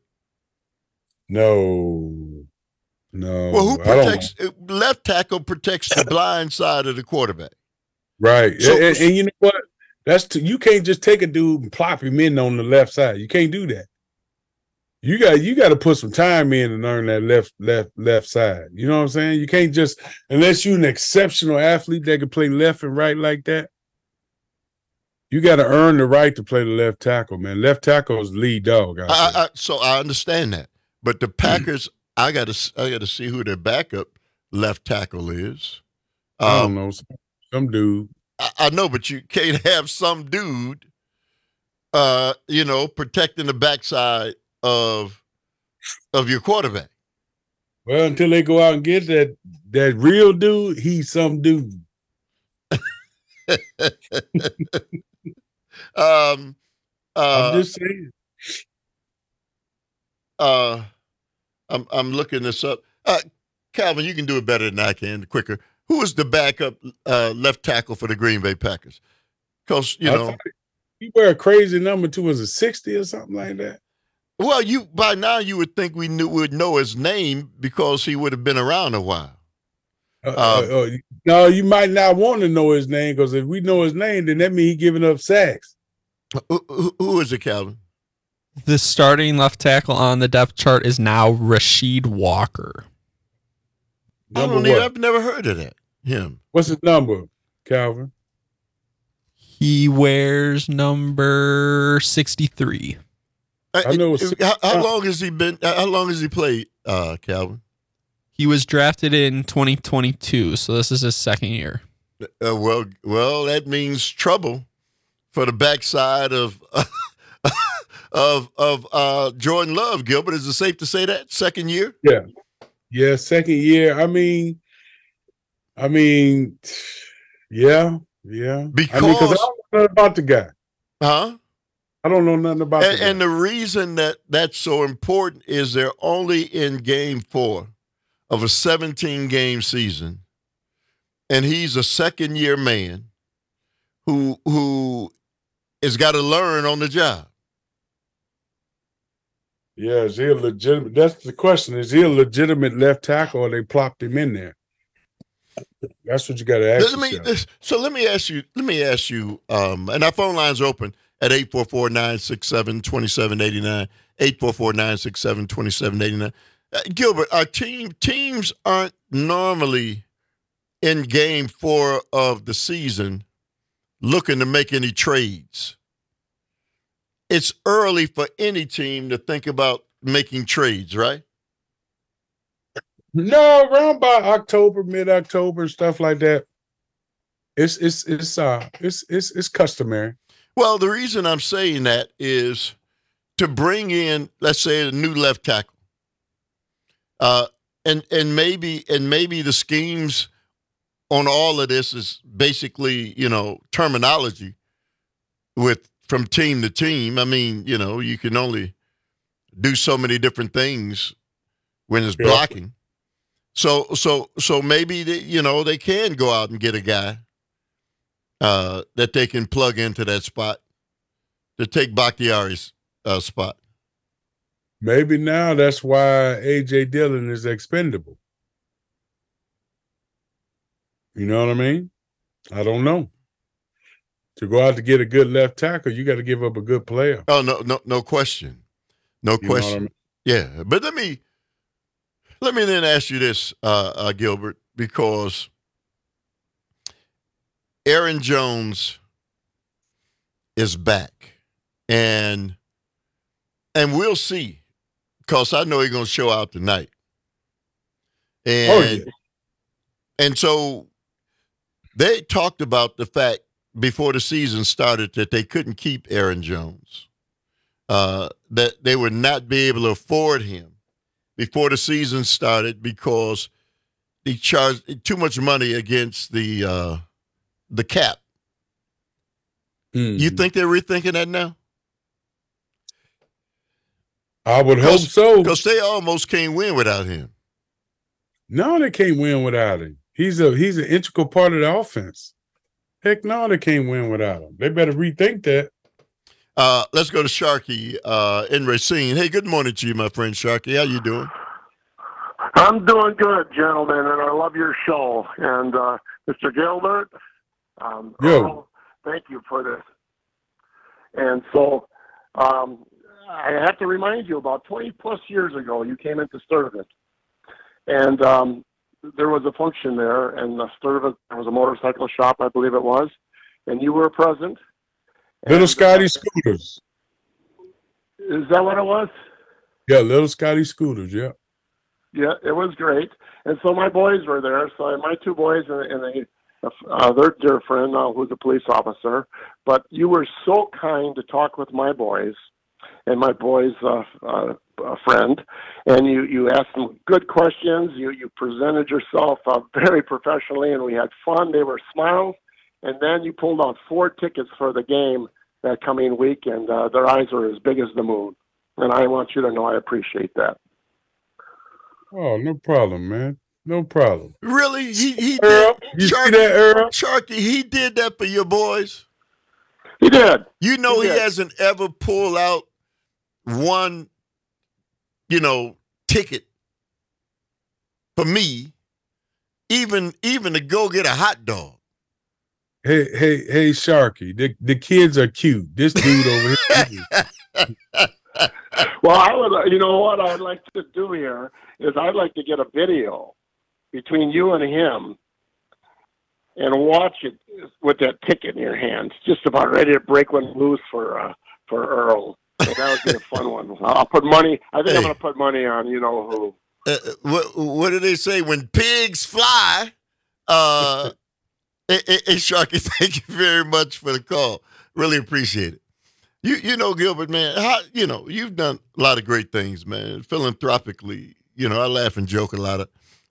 No. Well, who protects? Left tackle protects the blind side of the quarterback. Right. So, and you know what? You can't just take a dude and plop him in on the left side. You can't do that. You got to put some time in and earn that left side. You know what I'm saying? You can't just, unless you're an exceptional athlete that can play left and right like that. You got to earn the right to play the left tackle, man. Left tackle is lead dog. So I understand that, but the Packers, I got to see who their backup left tackle is. I don't know, some dude. I know, but you can't have some dude, protecting the backside of your quarterback. Well, until they go out and get that real dude, he's some dude. I'm just saying. I'm looking this up. Calvin, you can do it better than I can, quicker. Who is the backup left tackle for the Green Bay Packers? Because, You wear a crazy number too. Was it 60 or something like that? Well, by now you would think we would know his name because he would have been around a while. No, you might not want to know his name because if we know his name, then that means he's giving up sacks. Who is it, Calvin? The starting left tackle on the depth chart is now Rasheed Walker. I've never heard of that. Him. What's his number, Calvin? He wears number 63. I know. How long has he been? How long has he played, Calvin? He was drafted in 2022, so this is his second year. Well, that means trouble for the backside of Jordan Love. Gilbert, is it safe to say that second year? Yeah, second year. I mean, yeah. Because I don't know nothing about the guy. Huh? I don't know nothing about the guy. And the reason that's so important is they're only in game 4 of a 17-game season, and he's a second-year man who has got to learn on the job. Yeah, is he a legitimate? That's the question. Is he a legitimate left tackle, or they plopped him in there? That's what you got to ask yourself. So let me ask you. And our phone lines are open at 844-967-2789. 844-967-2789. Gilbert, our teams aren't normally in game 4 of the season looking to make any trades. It's early for any team to think about making trades, right? No, around by October, mid-October, and stuff like that. It's customary. Well, the reason I'm saying that is to bring in, let's say, a new left tackle. And maybe the schemes on all of this is basically, terminology from team to team. I mean, you can only do so many different things when it's blocking. So maybe they can go out and get a guy that they can plug into that spot to take Bakhtiari's spot. Maybe now that's why A.J. Dillon is expendable. You know what I mean? I don't know. To go out to get a good left tackle, you got to give up a good player. Oh, no question. No question. I mean? Yeah, but let me then ask you this, Gilbert, because Aaron Jones is back, and we'll see, because I know he's going to show out tonight. And so they talked about the fact before the season started that they couldn't keep Aaron Jones, that they would not be able to afford him before the season started because he charged too much money against the cap. You think they're rethinking that now? I would hope so. Because they almost can't win without him. No, they can't win without him. He's an integral part of the offense. Heck no, they can't win without him. They better rethink that. Let's go to Sharky in Racine. Hey, good morning to you, my friend Sharky. How you doing? I'm doing good, gentlemen, and I love your show. And Mr. Gilbert, Earl, thank you for this. And so I have to remind you, about 20-plus years ago, you came into Sturtevant. And there was a function there, and Sturtevant, there was a motorcycle shop, I believe it was, and you were present. Little Scotty Scooters. Is that what it was? Yeah, Little Scotty Scooters, yeah. Yeah, it was great. And so my boys were there. So my two boys and their dear friend, who's a police officer. But you were so kind to talk with my boys and my boys' friend. And you asked them good questions. You presented yourself very professionally, and we had fun. They were smiles. And then you pulled out 4 tickets for the game that coming week, and their eyes were as big as the moon. And I want you to know I appreciate that. Oh, no problem, man. No problem. Really? He Earl, did. you see that, Earl? Sharky, he did that for your boys? He did. You know, he did. hasn't ever pulled out one, ticket for me, even to go get a hot dog. Hey, Sharky, the kids are cute. This dude over here. Well, I would. You know what I'd like to do here is I'd like to get a video between you and him and watch it with that ticket in your hands, just about ready to break one loose for Earl. So that would be a fun one. I'll put money. I think I'm going to put money on you know who. What do they say? When pigs fly, hey, Sharky, thank you very much for the call. Really appreciate it. You know, Gilbert, man, you've done a lot of great things, man. Philanthropically, I laugh and joke a lot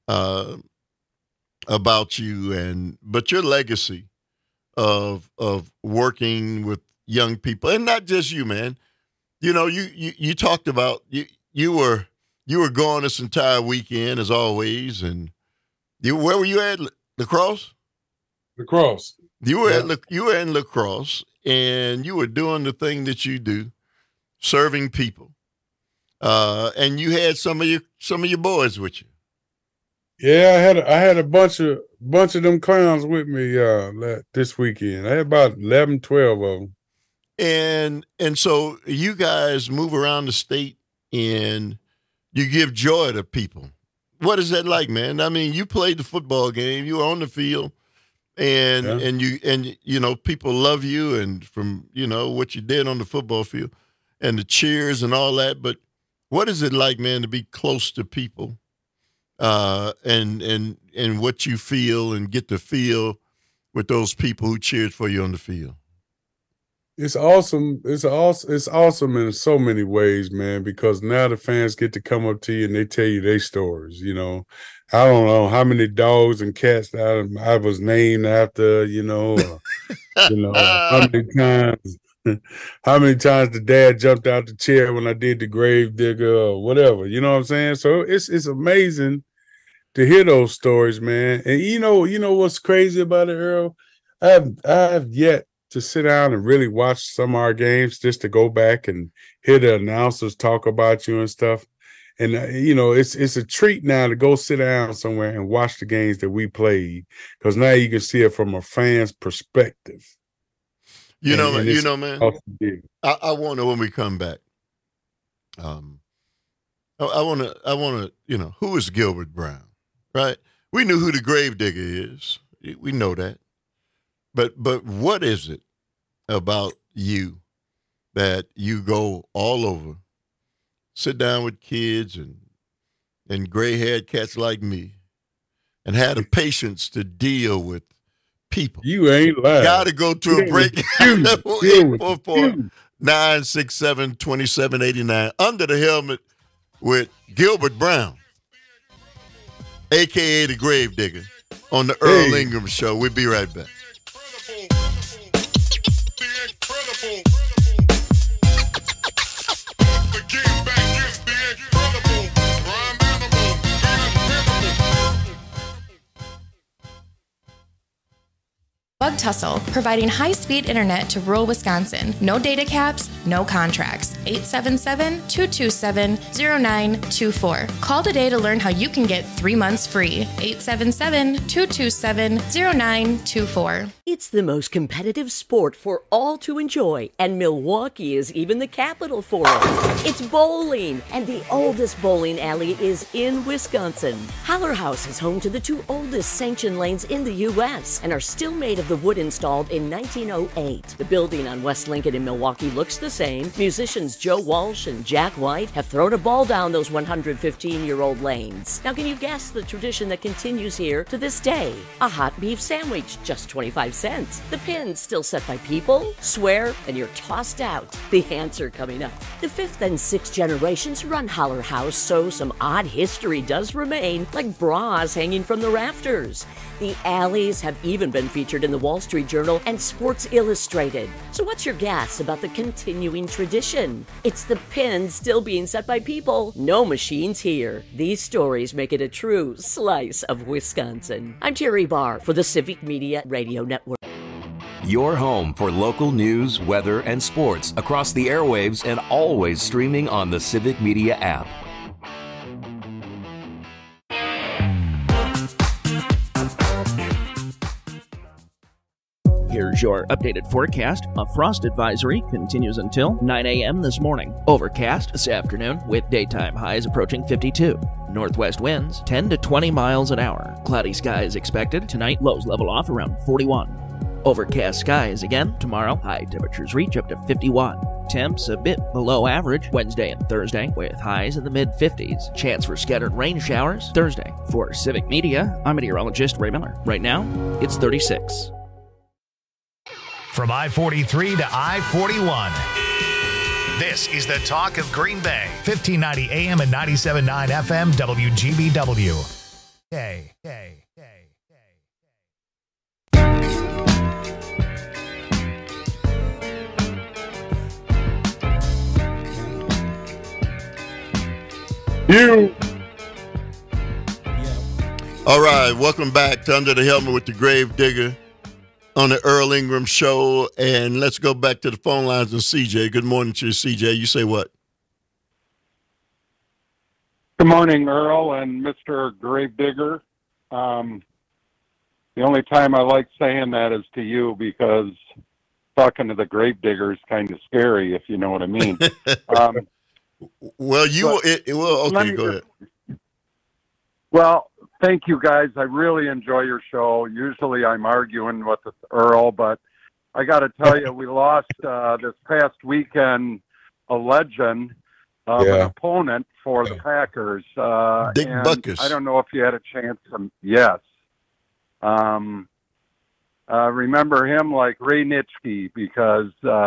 about you, but your legacy of working with young people, and not just you, man. You talked about you were gone this entire weekend as always, and where were you at? La Crosse? La Crosse. You were in La Crosse, and you were doing the thing that you do, serving people, and you had some of your boys with you. Yeah, I had a bunch of them clowns with me this weekend. I had about 11, 12 of them. And so you guys move around the state and you give joy to people. What is that like, man? I mean, you played the football game, you were on the field, and people love you, and from what you did on the football field and the cheers and all that. But what is it like, man, to be close to people, and what you feel and get to feel with those people who cheered for you on the field? It's awesome. It's awesome in so many ways, man, because now the fans get to come up to you and they tell you their stories. I don't know how many dogs and cats I was named after, how many times the dad jumped out the chair when I did the grave digger or whatever, you know what I'm saying? So it's amazing to hear those stories, man. And you know what's crazy about it, Earl? I have yet to sit down and really watch some of our games, just to go back and hear the announcers talk about you and stuff. And, it's a treat now to go sit down somewhere and watch the games that we played, because now you can see it from a fan's perspective. Man, awesome. I want to, when we come back, I want to, who is Gilbert Brown, right? We knew who the gravedigger is. We know that. But what is it about you that you go all over, sit down with kids and gray-haired cats like me, and have the patience to deal with people? You ain't lying. Got to go to a break. 844-967-2789. Under the helmet with Gilbert Brown, a.k.a. the Gravedigger, on the Earl Ingram Show. We'll be right back. Bug Tussle, providing high-speed internet to rural Wisconsin. No data caps, no contracts. 877-227-0924. Call today to learn how you can get 3 months free. 877-227-0924. It's the most competitive sport for all to enjoy, and Milwaukee is even the capital for it. It's bowling, and the oldest bowling alley is in Wisconsin. Haller House is home to the 2 oldest sanctioned lanes in the U.S. and are still made of the wood installed in 1908. The building on West Lincoln in Milwaukee looks the same. Musicians Joe Walsh and Jack White have thrown a ball down those 115-year-old lanes. Now, can you guess the tradition that continues here to this day? A hot beef sandwich, just 25 cents. The pins still set by people. Swear, and you're tossed out. The answer coming up. The 5th and 6th generations run Haller House, so some odd history does remain, like bras hanging from the rafters. The alleys have even been featured in the Wall Street Journal and Sports Illustrated. So what's your guess about the continuing tradition? It's the pins still being set by people. No machines here. These stories make it a true slice of Wisconsin. I'm Terry Barr for the Civic Media Radio Network. your home for local news, weather, and sports across the airwaves and always streaming on the Civic Media app. Here's your updated forecast. A frost advisory continues until 9 a.m. this morning. Overcast this afternoon with daytime highs approaching 52. Northwest winds 10 to 20 miles an hour. Cloudy skies expected. Tonight, lows level off around 41. Overcast skies again tomorrow. High temperatures reach up to 51. Temps a bit below average Wednesday and Thursday with highs in the mid-50s. Chance for scattered rain showers Thursday. For Civic Media, I'm meteorologist Ray Miller. Right now, it's 36. From I-43 to I-41. This is the talk of Green Bay. 1590 AM and 97.9 FM WGBW. Hey. You. All right, welcome back to Under the Helmet with the Grave Digger on the Earl Ingram Show, and let's go back to the phone lines and CJ. Good morning to you, CJ. You say what? Good morning, Earl and Mr. Gravedigger. The only time I like saying that is to you because talking to the Gravedigger is kind of scary, if you know what I mean. Okay, go ahead. Well, thank you, guys. I really enjoy your show. Usually I'm arguing with Earl, but I got to tell you, we lost this past weekend a legend of an opponent for the Packers. Dick Butkus. I don't know if you had a chance to. Yes. Remember him like Ray Nitschke because,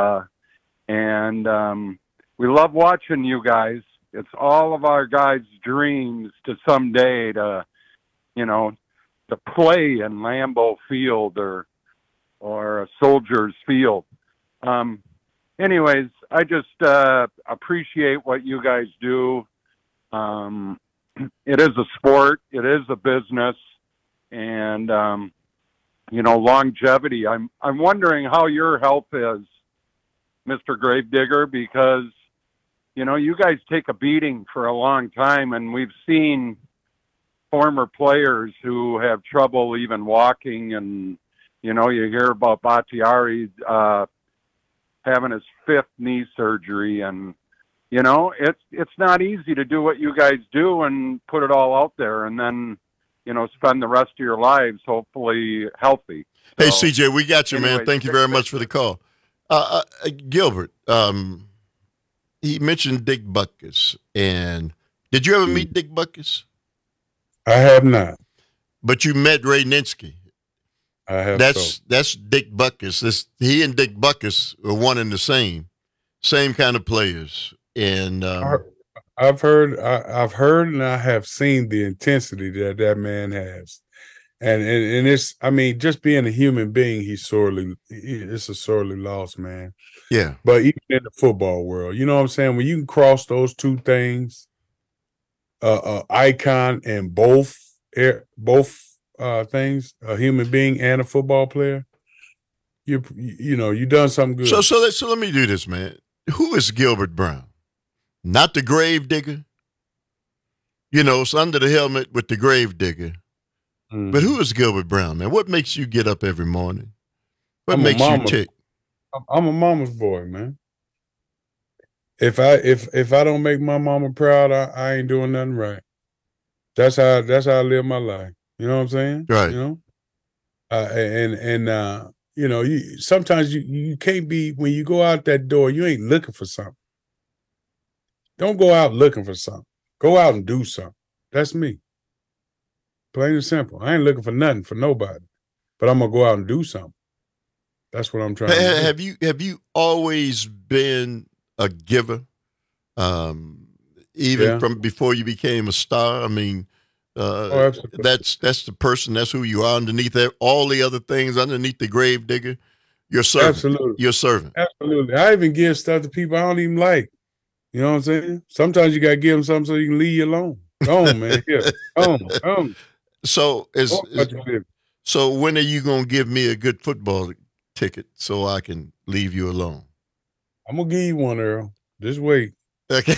we love watching you guys. It's all of our guys' dreams to someday to play in Lambeau Field or a Soldiers Field. Anyways, I just appreciate what you guys do. It is a sport. It is a business. And, longevity. I'm wondering how your health is, Mr. Gravedigger, because, you guys take a beating for a long time, and we've seen former players who have trouble even walking, and you hear about Bakhtiari having his 5th knee surgery, and it's not easy to do what you guys do and put it all out there, and then spend the rest of your lives hopefully healthy. Hey, CJ, we got you, man. Thank you very much for the call. Gilbert, he mentioned Dick Butkus, and did you ever meet Dick Butkus? I have not. But you met Ray Nitschke. I have. That's Dick Butkus. He and Dick Butkus are one and the same kind of players. And I've heard, and I have seen the intensity that man has, and it's. I mean, just being a human being, it's a sorely lost man. Yeah. But even in the football world, you know what I'm saying? When you can cross those two things, icon in both things, a human being and a football player, you done something good. So let me do this, man. Who is Gilbert Brown? Not the Grave Digger. It's Under the Helmet with the Grave Digger. Mm. But who is Gilbert Brown, man? What makes you get up every morning? What makes you tick? I'm a mama's boy, man. If I don't make my mama proud, I ain't doing nothing right. That's how I live my life. You know what I'm saying? Right. Sometimes you can't be, when you go out that door, you ain't looking for something. Don't go out looking for something. Go out and do something. That's me. Plain and simple. I ain't looking for nothing for nobody, but I'm gonna go out and do something. That's what I'm trying to do. Have you always been a giver? Even from before you became a star? I mean, that's the person, that's who you are underneath all the other things, underneath the Grave Digger. You're serving. Absolutely. You're serving. Absolutely. I even give stuff to people I don't even like. You know what I'm saying? Sometimes you got to give them something so you can leave you alone. Go on, man. Here. Go on. So when are you going to give me a good football ticket so I can leave you alone? I'm going to give you one, Earl. Just wait. Okay.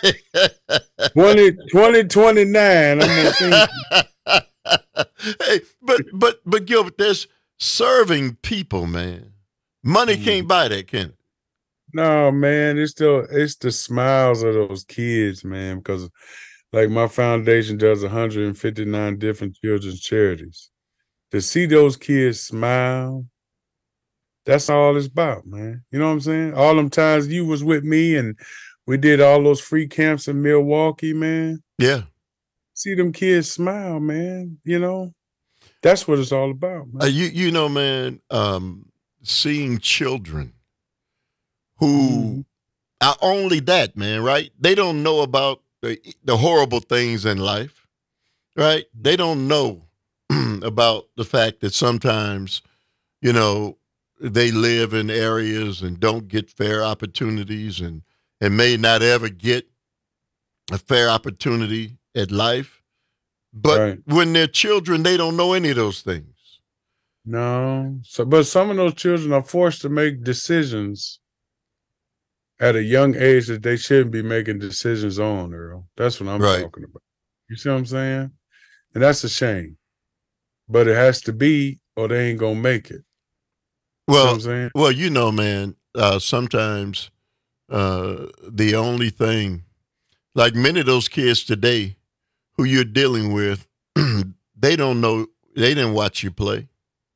2029, I'm going to Hey, but Gilbert, there's serving people, man. Money can't buy that, can it? No, man, it's the smiles of those kids, man, because like my foundation does 159 different children's charities. To see those kids smile, that's all it's about, man. You know what I'm saying? All them times you was with me and we did all those free camps in Milwaukee, man. Yeah. See them kids smile, man. You know, that's what it's all about, man. You know, man, seeing children who are only that, man, right? They don't know about the horrible things in life, right? They don't know about the fact that sometimes, you know, they live in areas and don't get fair opportunities and may not ever get a fair opportunity at life. But when they're children, they don't know any of those things. No. But some of those children are forced to make decisions at a young age that they shouldn't be making decisions on, Earl. That's what I'm talking about. You see what I'm saying? And that's a shame. But it has to be, or they ain't gonna make it. Well, you know what I'm saying? Well, you know, man, sometimes the only thing, like many of those kids today who you're dealing with, they don't know, they didn't watch you play.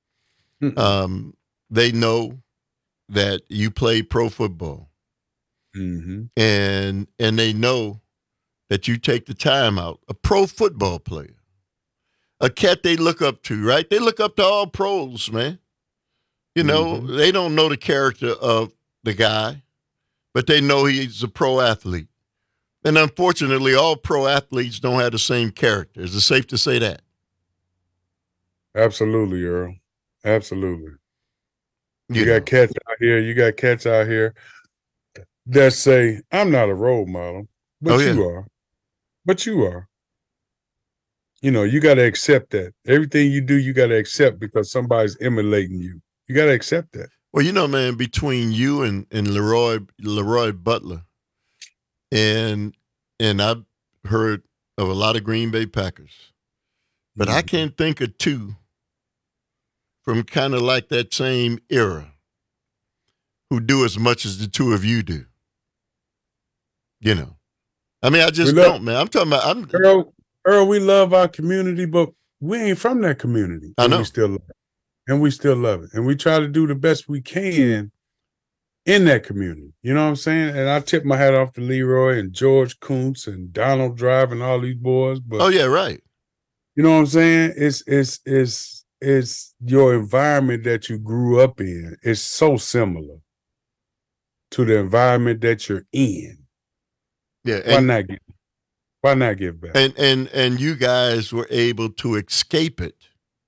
They know that you play pro football. Mm-hmm. And they know that you take the time out. A pro football player, a cat they look up to, right? They look up to all pros, man. You know, they don't know the character of the guy, but they know he's a pro athlete. And unfortunately, all pro athletes don't have the same character. Is it safe to say that? Absolutely, Earl. Absolutely. You got cats out here that say, I'm not a role model, but you are. But you are. You know, you got to accept that. Everything you do, you got to accept because somebody's emulating you. You got to accept that. Well, you know, man, between you and Leroy Butler, and I've heard of a lot of Green Bay Packers, but I can't think of two from kind of like that same era who do as much as the two of you do. You know, I mean, I just don't, man. I'm talking about. Earl, we love our community, but we ain't from that community. I know. We still love it. And we still love it. And we try to do the best we can in that community. You know what I'm saying? And I tip my hat off to Leroy and George Kuntz and Donald Drive and all these boys. But oh yeah, right. You know what I'm saying? It's your environment that you grew up in. It's so similar to the environment that you're in. Yeah. Why not give back? And you guys were able to escape it.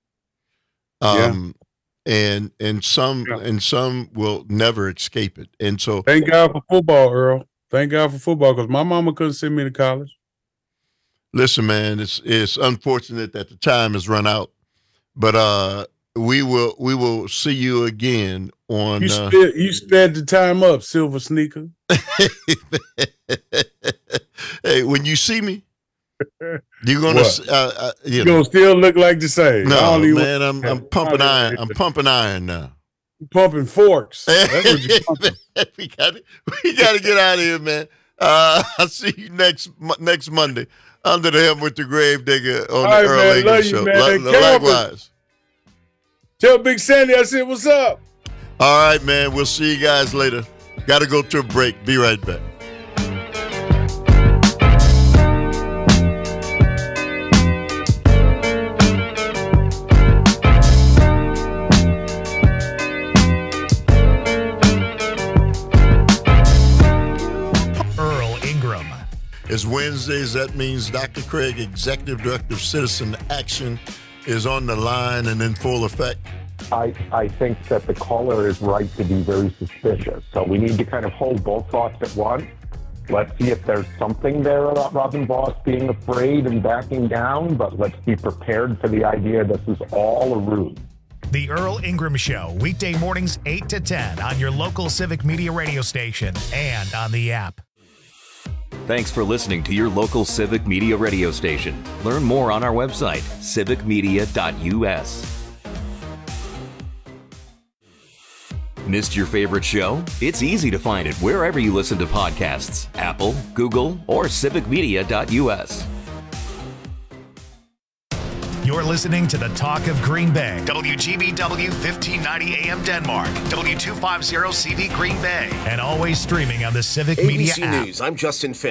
And some will never escape it. And so thank God for football, Earl. Thank God for football, because my mama couldn't send me to college. Listen, man, it's unfortunate that the time has run out, but we will see you again on. You sped the time up, Silver Sneaker. Hey, when you see me, you're gonna you're gonna still look like the same. No, man, I'm pumping iron. I'm pumping iron now. You're pumping forks. That's what you're pumping. we gotta get out of here, man. I'll see you next Monday under the Helmet with the Gravedigger on the Earl Eagle Show. Likewise. Tell Big Sandy I said what's up. All right, man. We'll see you guys later. Got to go to a break. Be right back. It's Wednesdays. That means Dr. Craig, Executive Director of Citizen Action, is on the line and in full effect. I think that the caller is right to be very suspicious. So we need to kind of hold both thoughts at once. Let's see if there's something there about Robin Voss being afraid and backing down, but let's be prepared for the idea this is all a ruse. The Earl Ingram Show, weekday mornings 8 to 10 on your local Civic Media radio station and on the app. Thanks for listening to your local Civic Media radio station. Learn more on our website, civicmedia.us. Missed your favorite show? It's easy to find it wherever you listen to podcasts. Apple, Google, or civicmedia.us. You're listening to the Talk of Green Bay. WGBW 1590 AM Denmark. W250 CD Green Bay. And always streaming on the Civic Media ABC app. News, I'm Justin Finch.